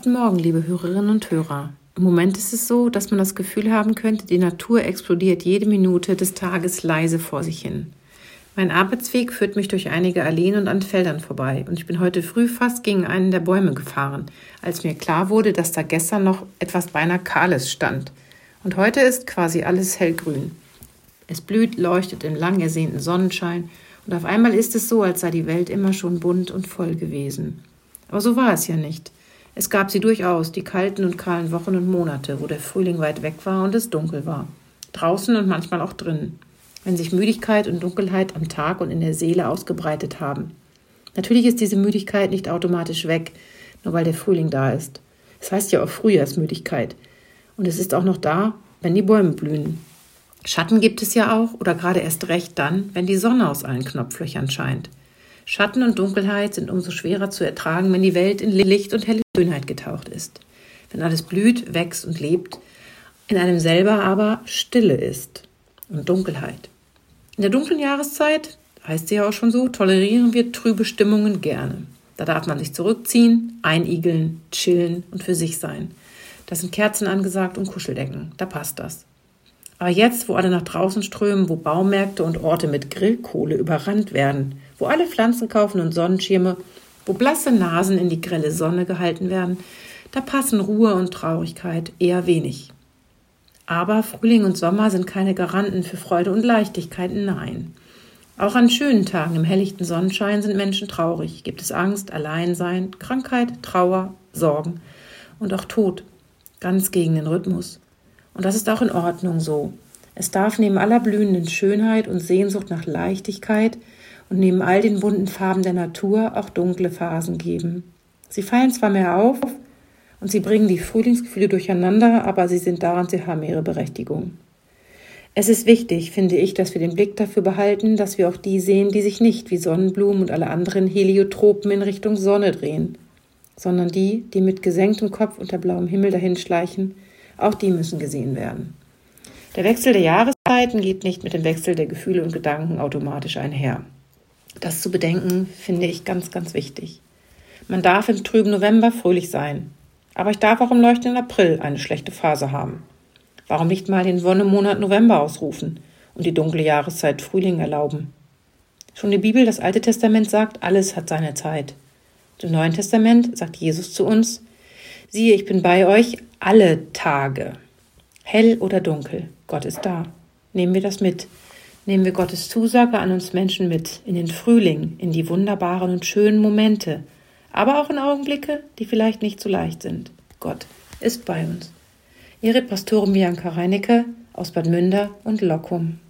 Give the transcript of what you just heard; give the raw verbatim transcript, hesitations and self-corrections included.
Guten Morgen, liebe Hörerinnen und Hörer. Im Moment ist es so, dass man das Gefühl haben könnte, die Natur explodiert jede Minute des Tages leise vor sich hin. Mein Arbeitsweg führt mich durch einige Alleen und an Feldern vorbei und ich bin heute früh fast gegen einen der Bäume gefahren, als mir klar wurde, dass da gestern noch etwas beinahe Kahles stand. Und heute ist quasi alles hellgrün. Es blüht, leuchtet in lang ersehnten Sonnenschein und auf einmal ist es so, als sei die Welt immer schon bunt und voll gewesen. Aber so war es ja nicht. Es gab sie durchaus, die kalten und kahlen Wochen und Monate, wo der Frühling weit weg war und es dunkel war. Draußen und manchmal auch drinnen. Wenn sich Müdigkeit und Dunkelheit am Tag und in der Seele ausgebreitet haben. Natürlich ist diese Müdigkeit nicht automatisch weg, nur weil der Frühling da ist. Es heißt ja auch Frühjahrsmüdigkeit. Und es ist auch noch da, wenn die Bäume blühen. Schatten gibt es ja auch oder gerade erst recht dann, wenn die Sonne aus allen Knopflöchern scheint. Schatten und Dunkelheit sind umso schwerer zu ertragen, wenn die Welt in Licht und helle Schönheit getaucht ist. Wenn alles blüht, wächst und lebt, in einem selber aber Stille ist und Dunkelheit. In der dunklen Jahreszeit, heißt sie ja auch schon so, tolerieren wir trübe Stimmungen gerne. Da darf man sich zurückziehen, einigeln, chillen und für sich sein. Da sind Kerzen angesagt und Kuscheldecken, da passt das. Aber jetzt, wo alle nach draußen strömen, wo Baumärkte und Orte mit Grillkohle überrannt werden, wo alle Pflanzen kaufen und Sonnenschirme, wo blasse Nasen in die grelle Sonne gehalten werden, da passen Ruhe und Traurigkeit eher wenig. Aber Frühling und Sommer sind keine Garanten für Freude und Leichtigkeit, nein. Auch an schönen Tagen im helllichten Sonnenschein sind Menschen traurig, gibt es Angst, Alleinsein, Krankheit, Trauer, Sorgen und auch Tod, ganz gegen den Rhythmus. Und das ist auch in Ordnung so. Es darf neben aller blühenden Schönheit und Sehnsucht nach Leichtigkeit und neben all den bunten Farben der Natur auch dunkle Phasen geben. Sie fallen zwar mehr auf und sie bringen die Frühlingsgefühle durcheinander, aber sie sind daran, sie haben ihre Berechtigung. Es ist wichtig, finde ich, dass wir den Blick dafür behalten, dass wir auch die sehen, die sich nicht wie Sonnenblumen und alle anderen Heliotropen in Richtung Sonne drehen, sondern die, die mit gesenktem Kopf unter blauem Himmel dahinschleichen. Auch die müssen gesehen werden. Der Wechsel der Jahreszeiten geht nicht mit dem Wechsel der Gefühle und Gedanken automatisch einher. Das zu bedenken, finde ich ganz, ganz wichtig. Man darf im trüben November fröhlich sein, aber ich darf auch im leuchtenden April eine schlechte Phase haben. Warum nicht mal den Wonnemonat November ausrufen und die dunkle Jahreszeit Frühling erlauben? Schon die Bibel, das Alte Testament sagt, alles hat seine Zeit. Im Neuen Testament sagt Jesus zu uns, siehe, ich bin bei euch alle Tage, hell oder dunkel, Gott ist da. Nehmen wir das mit. Nehmen wir Gottes Zusage an uns Menschen mit, in den Frühling, in die wunderbaren und schönen Momente, aber auch in Augenblicke, die vielleicht nicht so leicht sind. Gott ist bei uns. Ihre Pastorin Bianca Reinecke aus Bad Münder und Lockum.